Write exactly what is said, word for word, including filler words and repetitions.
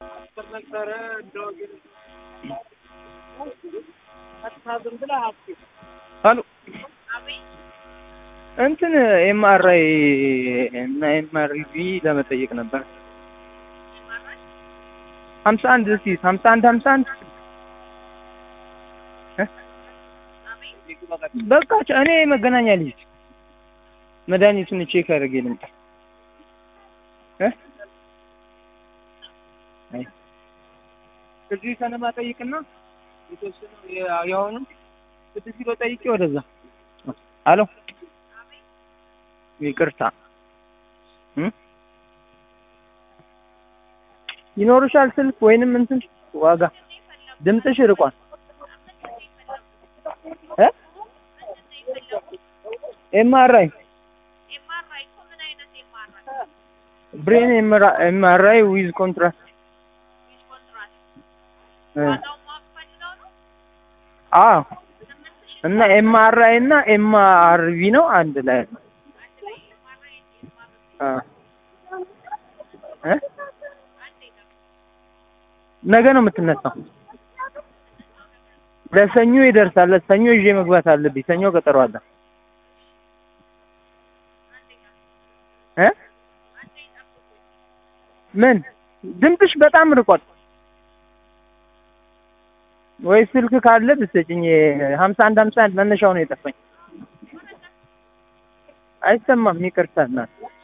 ሄሎ እንትን ኤምአርአይ እና ኤምአርቪ ለመጠየቅ ነበር። ሀምሳ አንድ እስኪ ሀምሳ አንድ ሀምሳ አንድ በቃ እኔ መገናኛ ልጅ መድኃኒቱን ቼክ አድርጌ ልምጣ እ አይ እዚህ ከነማ ጠይቅና የተወሰነ ያውኑ ስድስት ኪሎ ጠይቄ ወደዛ አሎ ይቅርታ እ ይኖርሻል ስልክ ወይንም እንትን ዋጋ ድምፅሽ ርቋል እ ኤምአርአይ ኤምአርአይ ምን አይነት ኤምአርአይ ብሬን ኤምአርአይ ዊዝ ኮንትራክት ዊዝ ኮንትራክት ዋጋው ማፈልገው ነው አዎ እና ኤምአርአይ እና ኤምአርቪ ነው አንድ ላይ አንድ ላይ ኤምአርአይ ኤምአርቪ እ ነገ ነው የምትነሳው ለሰኞ ይደርሳል ለሰኞ ይዤ መግባት አለብኝ ሰኞ ቀጠሮ አለ እ ምን ድምፅሽ በጣም ርቋል ወይ ስልክ ካለ ብትሰጪኝ ሀምሳ አንድ ሀምሳ አንድ መነሻው ነው የጠፋኝ አይሰማም ይቅርታ እናት